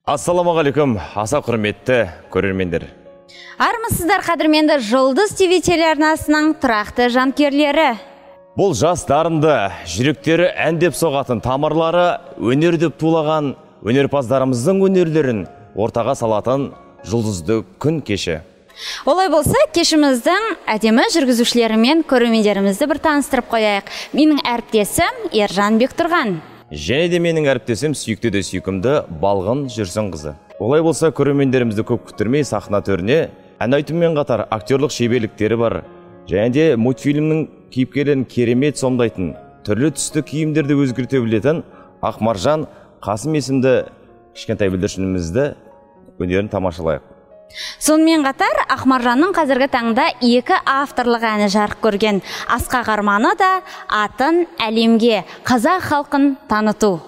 Ассаламағалейкум, аса құрметті көрермендер. Армысыздар қадірменді Жұлдыз ТВ телеарнасының тұрақты жанкүйерлері. Бұл жас дарынды, жүректері әндеп соғатын тамырлары өнердеп тулаған өнерпаздарымыздың өнерлерін ортаға салатын жұлдызды күн кеші. Олай болса, кешіміздің әдемі жүргізушілерімен көрермендерімізді бір таныстырып қояйық. Менің әріптесім Ержан Бектұрған. Және де менің әріптесім сүйікті де сүйкімді Балғын Жүрсін қызы. Олай болса, көрермендерімізді көп күттірмей сахна төріне ән айтумен қатар актерлық шеберліктері бар. Және де мультфильмнің кейіпкерлерін керемет сомдайтын, түрлі түсті киімдерді өзгерте білетін Ақмаржан Қасым есімді кішкентай бүлдіршінімізді өнерін тамашалайық. Сонымен қатар Ақмаржанның қазіргі таңда 2 авторлық әні жарық көрген. Асқақ арманы да атын әлемге, қазақ халқын таныту.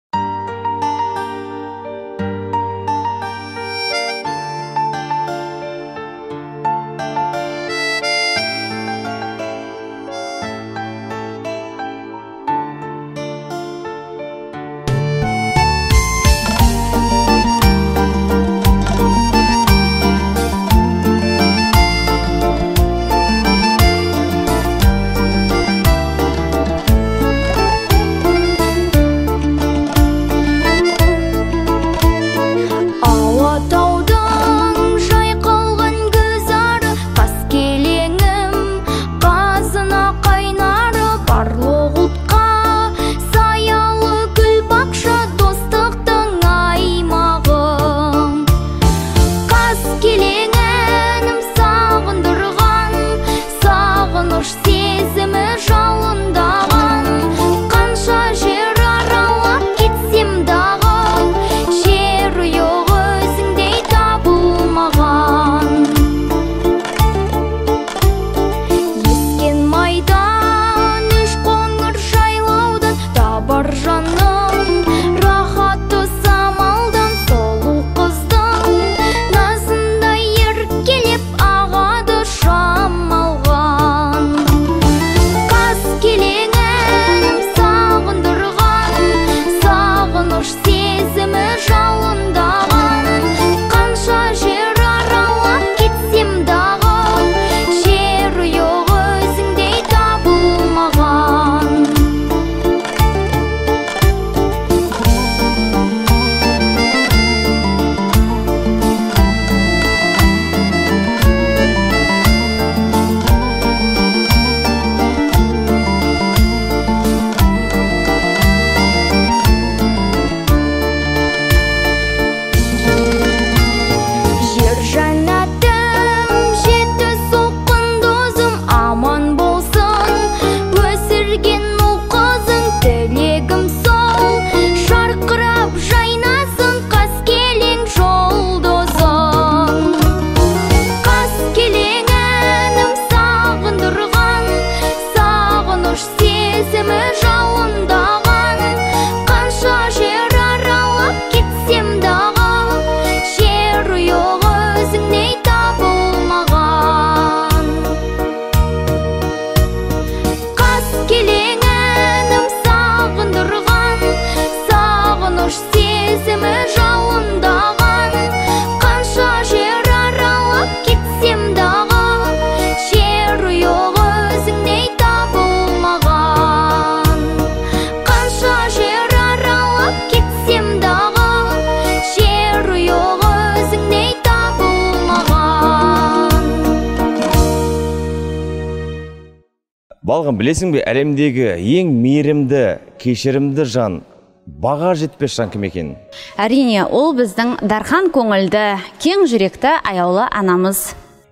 Балғын, білесің бе, әлемдегі ең мейірімді, кешірімді жан, баға жетпес жан кім екен? Әрине, ол біздің дархан көңілді, кең жүректі аяулы анамыз.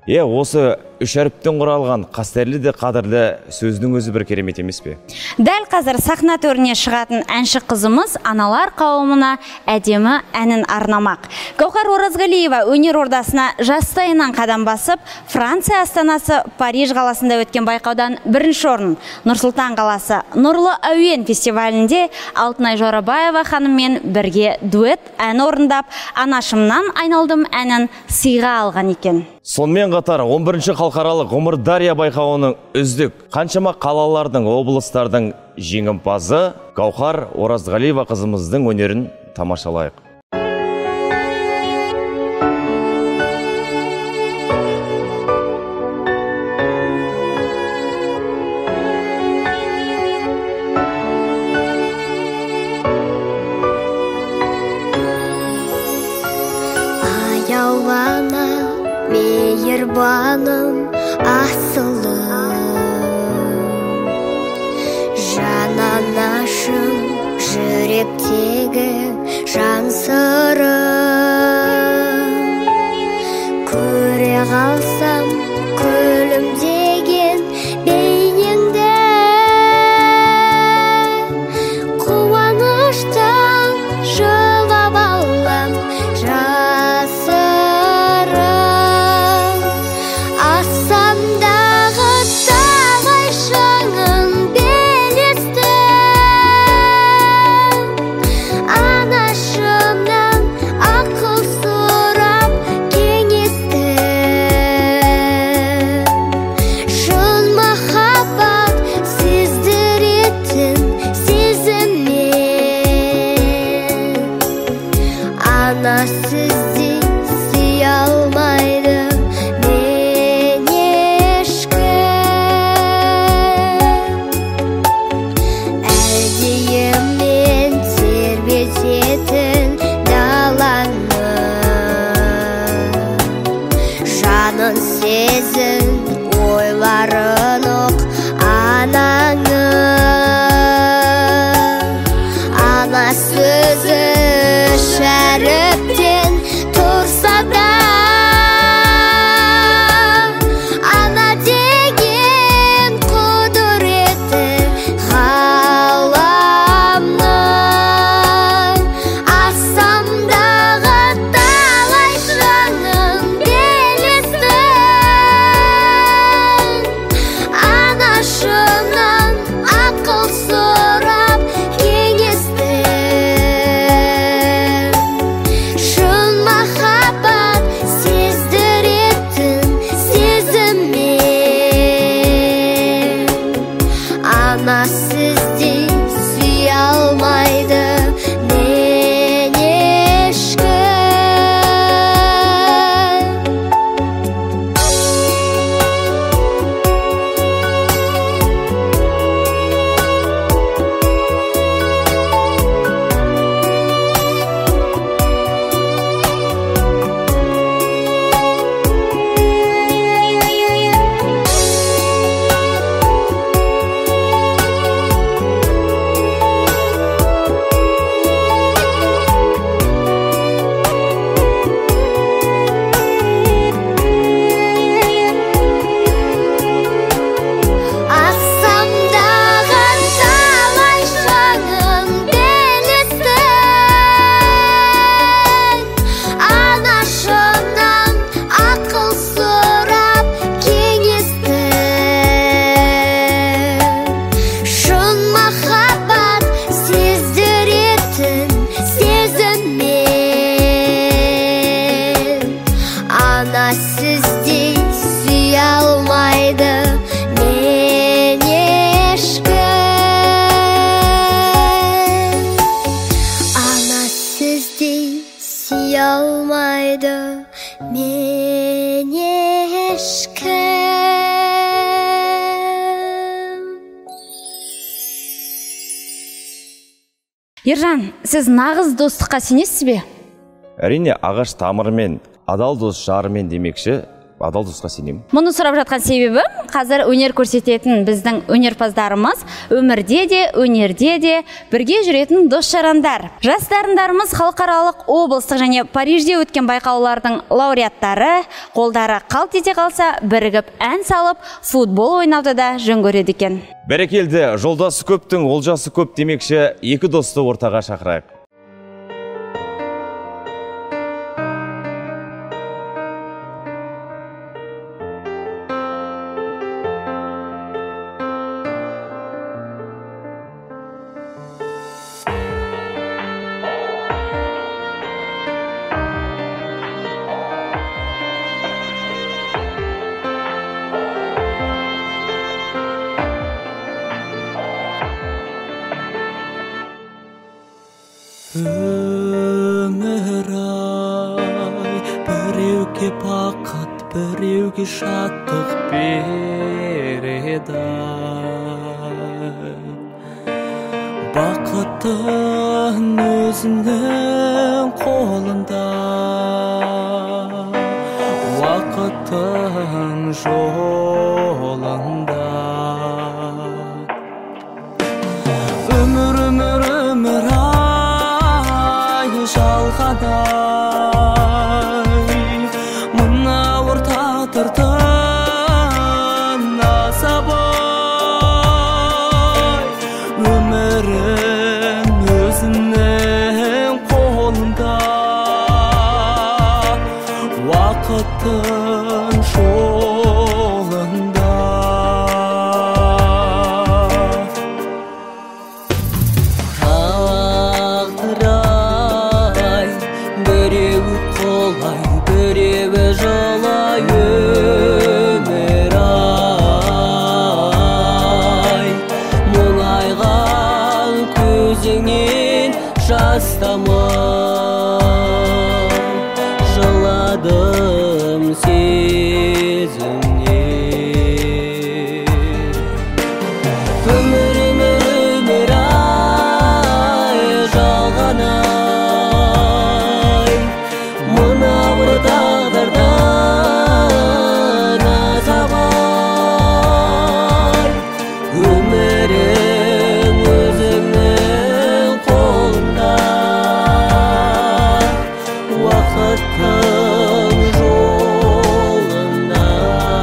Осы 3 әріптен құралған қастерлі де қадірлі сөздің өзі бір керемет емес пе? Дәл қазір сахна төріне шығатын әнші қызымыз аналар қауымына әдемі әнін арнамақ. Гаухар Оразғалиева өнер ордасына жастайынан қадам басып, Франция астанасы Париж қаласында өткен байқаудан 1-ші орын, Нұр-Сұлтан қаласы Нұрлы әуен фестивалінде Алтынай Жорабаева ханыммен бірге дуэт ән орындап, анашымнан айналдым әнін сыйға алған екен. Сонымен қатар 11-ші халықаралық Ғұмыр Дария байқауының үздік қаншама қалалардың, облыстардың жеңімпазы Гаухар Оразғалиева қызымыздың өнерін тамашалайық. сау ғана мейірбаным асылым, жананашым жүректегі жан сырым. Көре қалсам күлімдеген бейнеңді, қуаныштан жылап алам жасырым. Аспандағы талай шыңын белестім, анашымнан ақыл сұрап кеңестім. Шын махаббат сездіретін сезіммен, ана сіздей сүйе алмайды мен ешкім. Әлдейіммен тербететін даланы, жанын сезін ойларын ұқ анаңы. Ана сөзі шәріптен тұрса да, ана деген құдіреті ғаламның. Аспандағы талай шыңын белестім, анашымнан ақыл сұрап кеңестім. Шын махаббат сездіретін сезіммен, ана сіздей сүйе алмайды мен ешкім. Аспандағы талай шыңын белестім, анашымнан ақыл сұрап кеңестім. Шын махаббат сездіретін сезіммен, ана сіздей сүйе алмайды мен ешкім. Ана сіздей сүйе алмайды мен ешкім. Ержан, сіз нағыз достыққа сенесіз бе? Әрине, ағаш тамырымен, адал дос жарымен демекші, адал досқа сенемін. Мұны сұрап жатқан себебі, қазір өнер көрсететін біздің өнерпаздарымыз өмірде де, өнерде де бірге жүретін дос-жарандар. Жас дарындарымыз халықаралық, облыстық және Парижде өткен байқаулардың лауреаттары, қолдары қалт ете қалса, бірігіп ән салып, футбол ойнауды да жөн көреді екен. Бәрекелді, жолдасы көптің олжасы көп демекші, екі досты ортаға шақырайық. Өмір-ай, біреуге бақыт, біреуге шаттық береді. Бақыттың өзінің қолында. бақыттың жолында. Өмір ай жалғадай, мына орта тағдырдың азабай. Өмірім өзіңнің қолында, уақыттың жолында. Тағдыр-ай, біреуі қолай, біреуі жолай. Өмір-ай, мұңайған көзіңнен жас тамып, жыладым сезімнен. Өмір-ай жалғанай, мына бір тағдырдан азабай. Өмірің өзіңнің қолында, уақыттың жолында.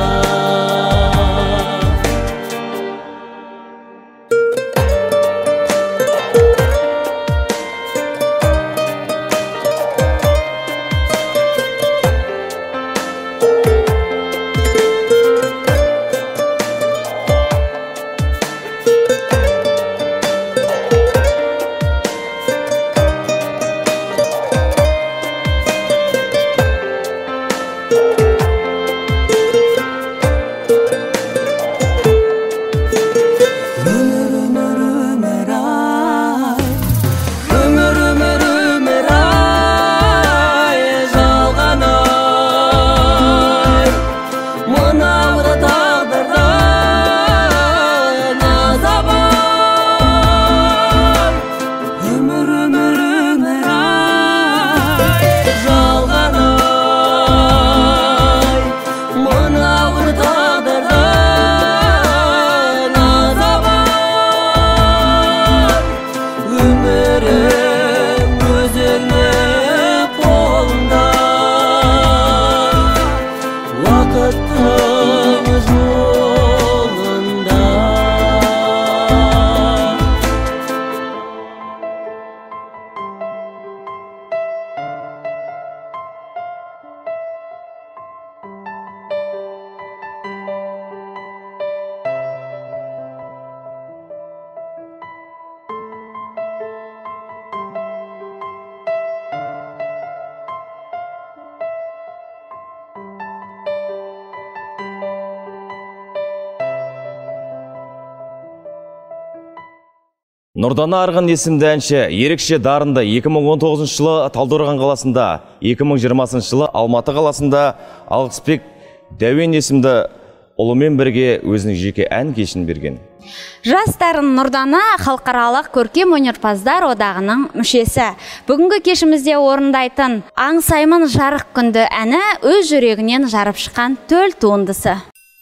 Өмір-ай жалғанай, мына бір тағдырдан азабай. Өмір-ай жалғанай, мына бір тағдырдан азабай. Өмірің өзіңнің қолында, уақыттың жолында. Нұрдана Арғын есімді әнші ерекше дарынды 2019 жылы Талдықорған қаласында, 2020 жылы Алматы қаласында Алғысбек Дәуен есімді ұлымен бірге өзінің жеке ән кешін берген. Жас дарын Нұрдана халықаралық көркем өнерпаздар одағының мүшесі. Бүгінгі кешімізде орындайтын "Аңсаймын жарық күнді" әні өз жүрегінен жарып шыққан төл туындысы.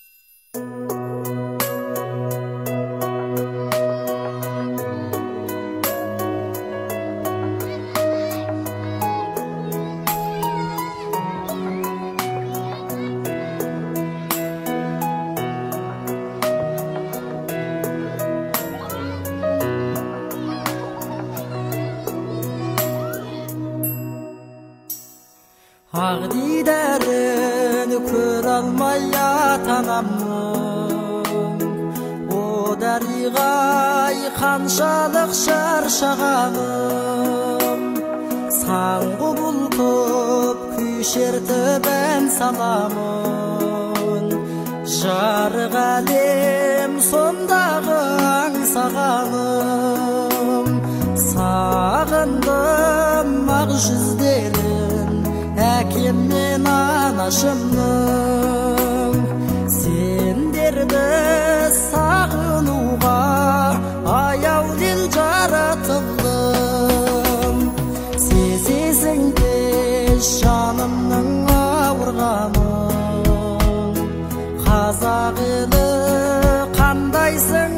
Ақ дидарын көре алмай ата-анамның, о дариға-ай қаншалық шаршағаным. Сан құбылтып күй шертіп ән саламын, жарық әлем сондағы аңсағаным. Сағындым ақ жүздерін әкем мен анашымның, сендерді сағынуға аяу дил жаратылдым. Сезесің бе жанымның ауырғанын, сағылы қандайсың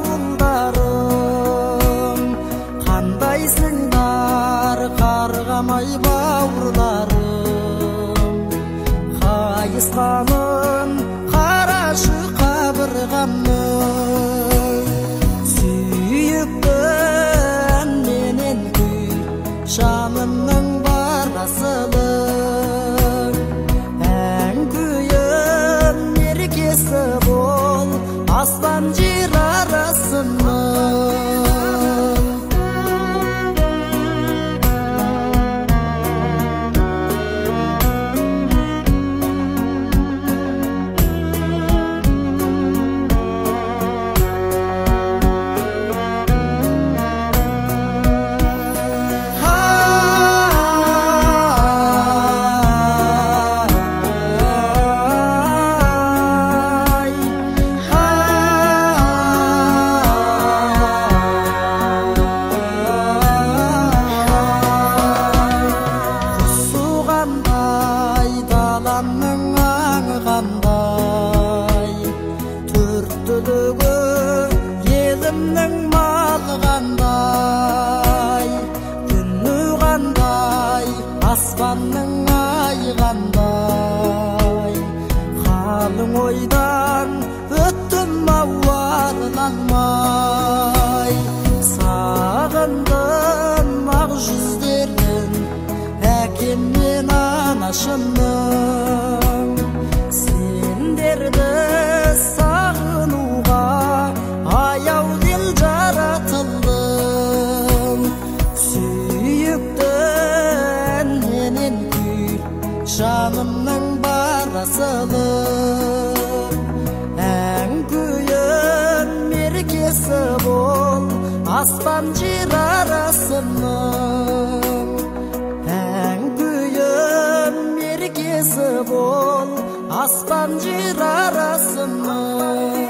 ауылдарым, қандайсыңдар қарғамай бауырларым, қайысқанын қарашы қабырғамның, сүйіктім менен күй жанымның бар асылың, ән күйім мерекесі бол аспан жер арасының. Елімнің малы қандай, күні қандай, аспанның айы қандай, қалың ойдан өттім ауарланмай, сағындым ақ жүздерін әкем мен анашымның, сендерді сағынуға аяу дел жаратылдым, сүйіктім менен күй жанымның бар асылым, ән күйім мерекесі бол аспан жер арасының, ән күйім мерекесі бол аспан жер арасының.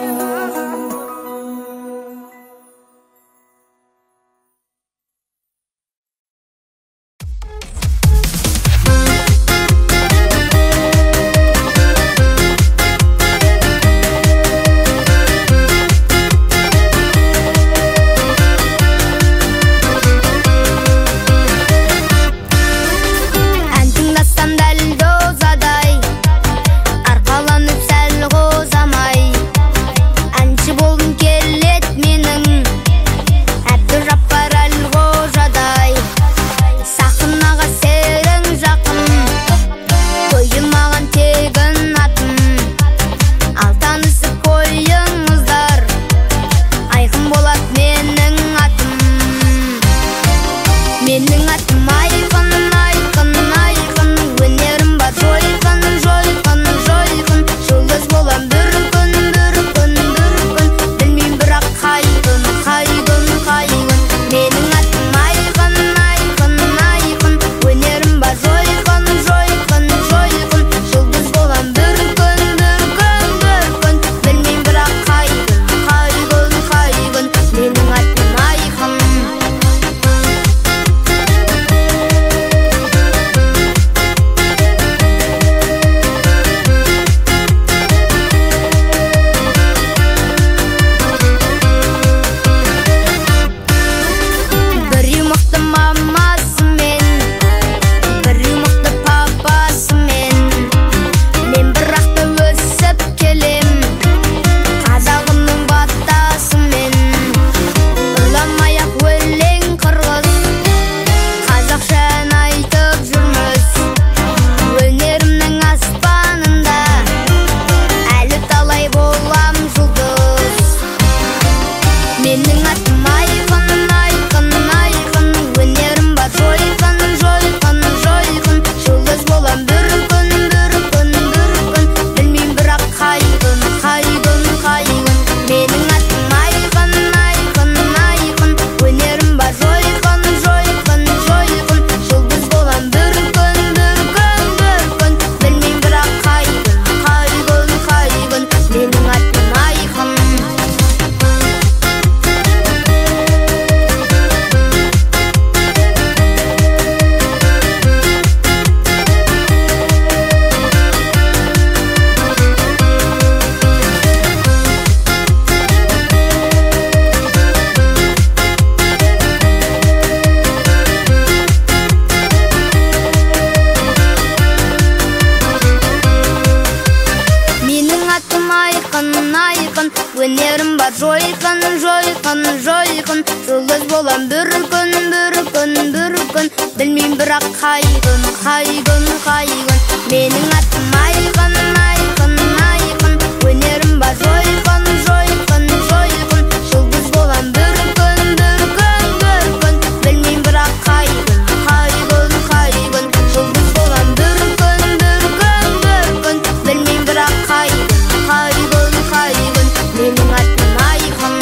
бар жойқын, жойқын, жойқын. Жұлдыз болам бір күн, бір күн, бір күн. Білмейм бірақ қайғын, қайғын, қайғын. Менің атым айқын, айқын, айқын. Өнерім бар жойқын, жойқын, жойқын. Жұлдыз болам бір күн, бір күн, бір күн. Білмейм бірақ қайғын, қайғын, қайғын. Жұлдыз болам бір күн, бір күн, бір күн. Білмейм бірақ қайғын, қайғын, қайғын. Менің атым айқын.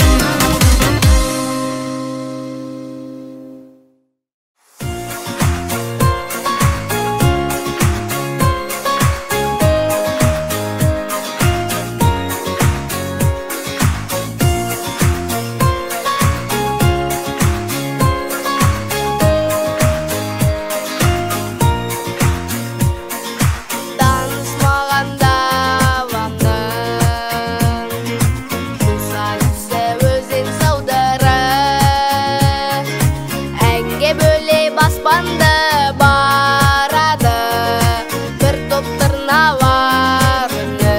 Танысмағанда ванның Жусанысы өзен саудары Әнге бөле баспанды барады Бір топ тырналар үні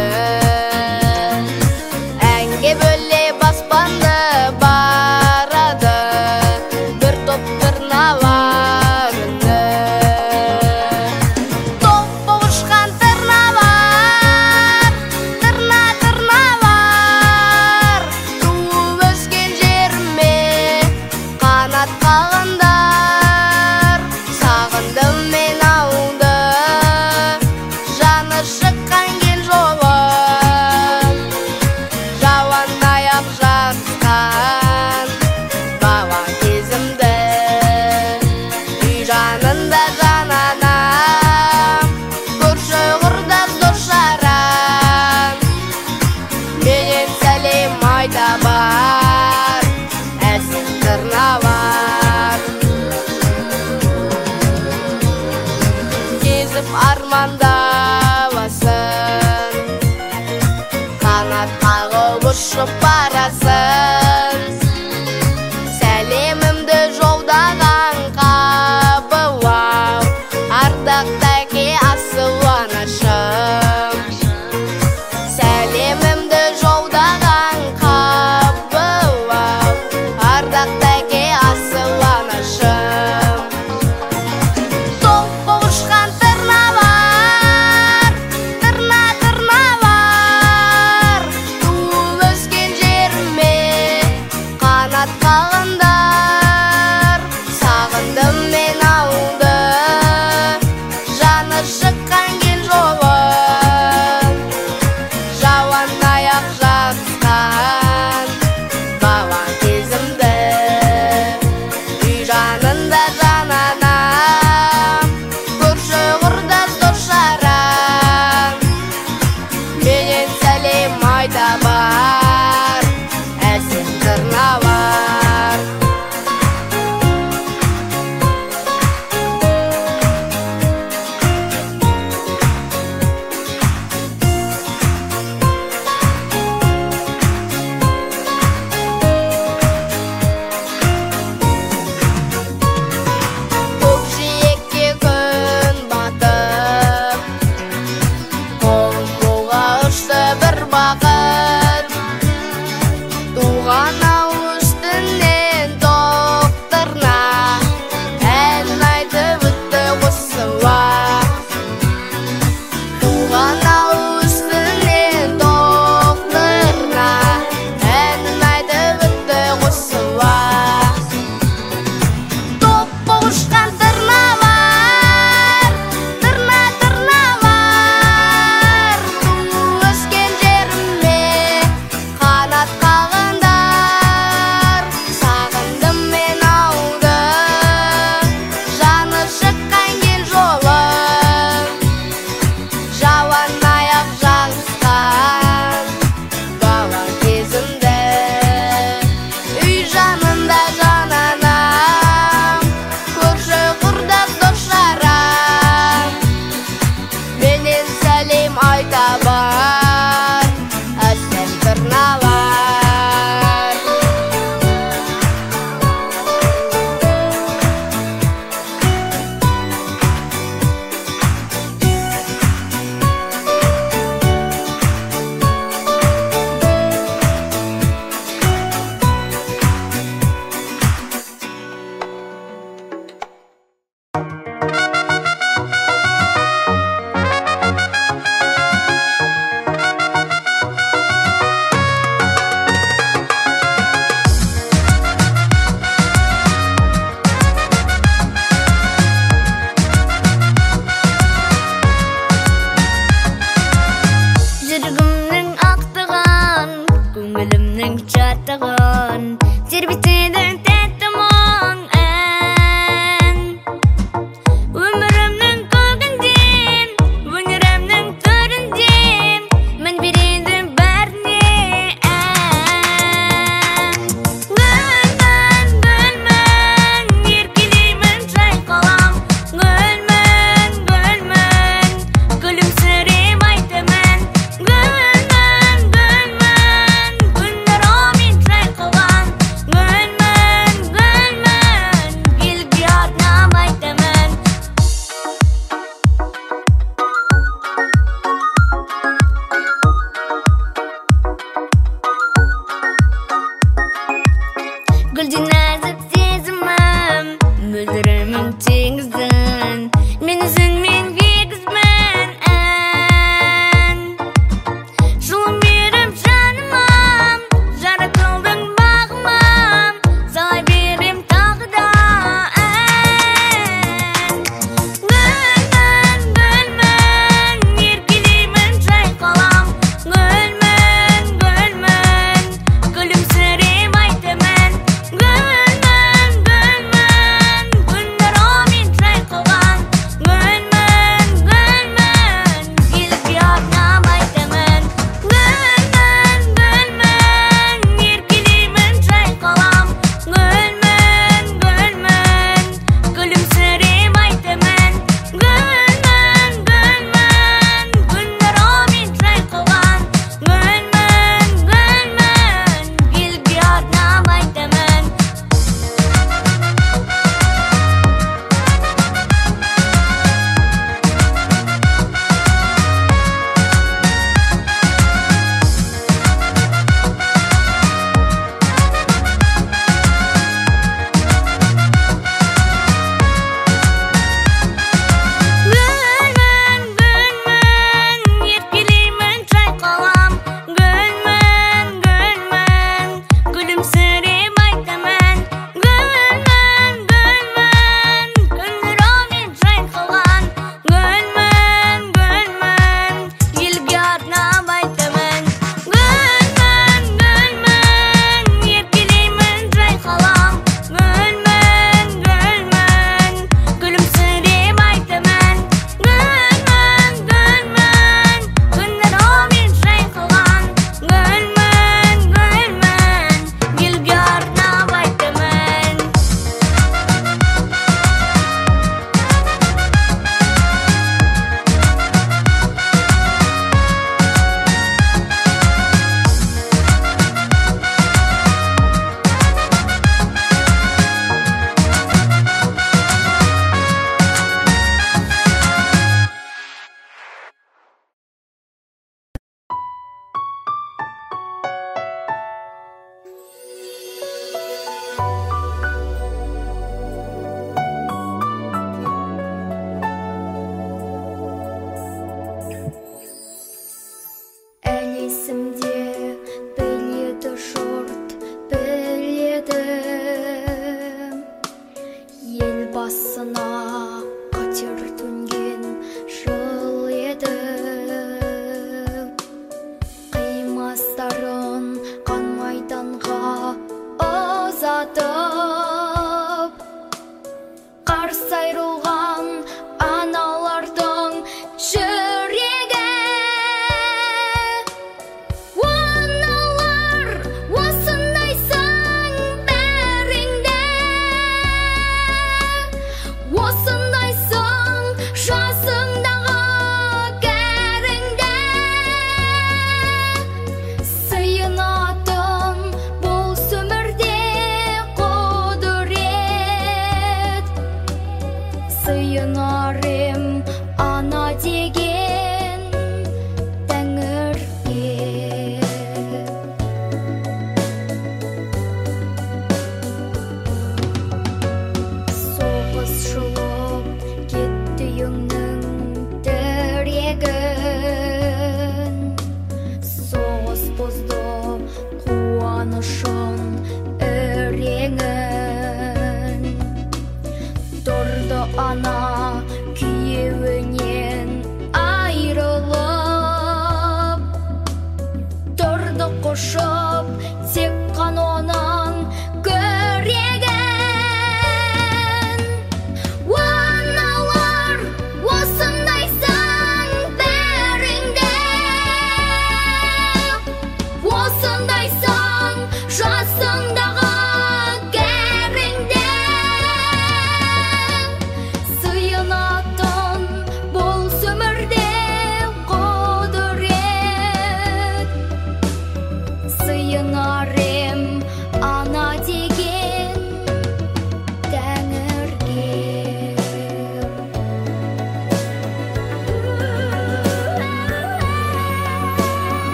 Әнге бөле баспанды барады Бір топ тырналар үні Топ ұшқан тырналар, тырналар Туып өскен жеріме қанат қағындар Сағындым мен ауылды, жаны шыққан кен жолым Жауандай ақ жарысқан бала кезімді Үй жанында жан анам Көрші құрдас дос-жаран Менен сәлем айта бар Әсіл тырналар Кезіп армандаласын Қанат қағып ұшып барасын Сәлемімді жолдаған қабылау Ардақтаке асыл анашым Сәлемімді жолдаған қабылау Ардақтаке асыл анашым Топ ұшқан тырналар, тырналар Туып өскен жеріме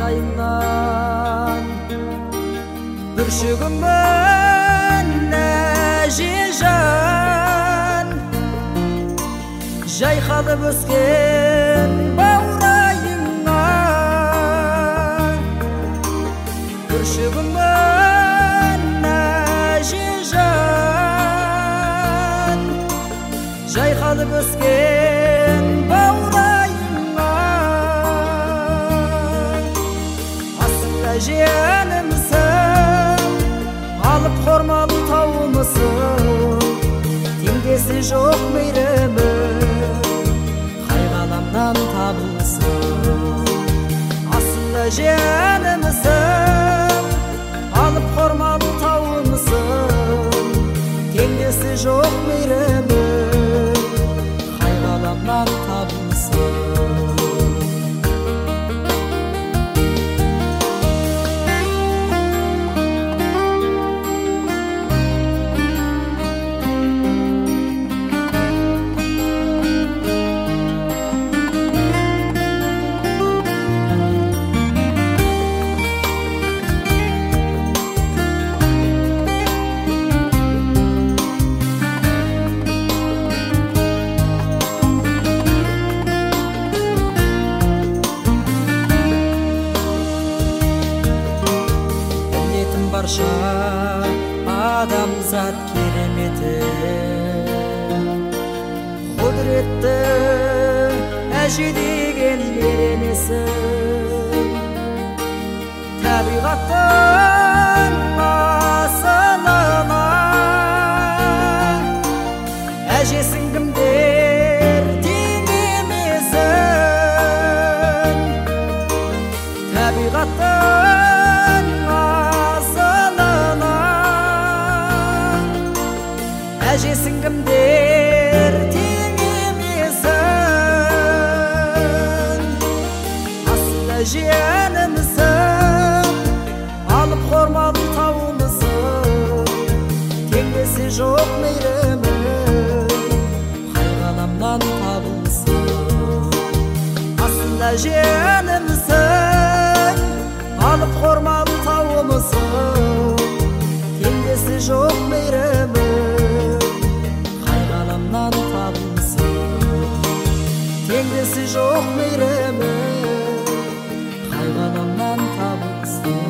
сайынан бүршігімін әжежан жайқалып өскен баурайыңа бүршігімін әжежан жайқалып өскен баурайыңа асықта жиенімсің алып хормалы тауымысың теңдесі жоқ мейірімі қай ғаламнан табылсын асықта жиенімсің алып хормалы тауымысың теңдесі жоқ мейірімі қай ғаламнан табылсын барша адамзат кереметі құдіретті әже деген еренесің табиғаттың асылына әжесің кімдер теңемесін табиғаттың әжесің кімдер теңемесін асылда жиенімсің алып хормалы тауымысың теңдесі жоқ мейірімі қай ғаламнан табылсын асылда жиенімсің алып хормалы тауымысың теңдесі жоқ мейірімі теңдесі жоқ мейірімі қай ғаламнан табылсын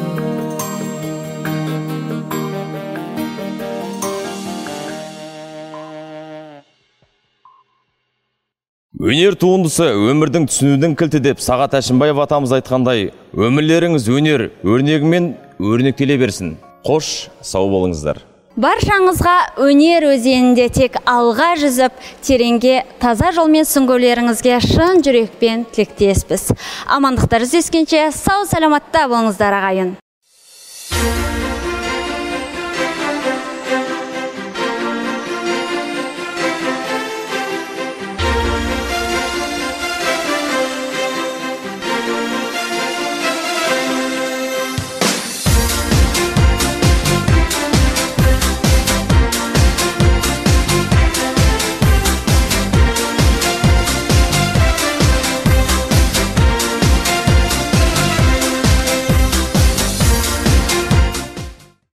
Өнер туындысы өмірдің түсінудің кілті деп Сағат Әшімбаев атамыз айтқандай, өмірлеріңіз өнер өрнегімен өрнектеле берсін. Қош, сау болыңыздар. Баршаңызға өнер өзенінде тек алға жүзіп, тереңге таза жолмен сүңгулеріңізге шын жүрекпен тілектеспіз. Амандықтар жүздескенше сау саламатта болыңыздар ағайын.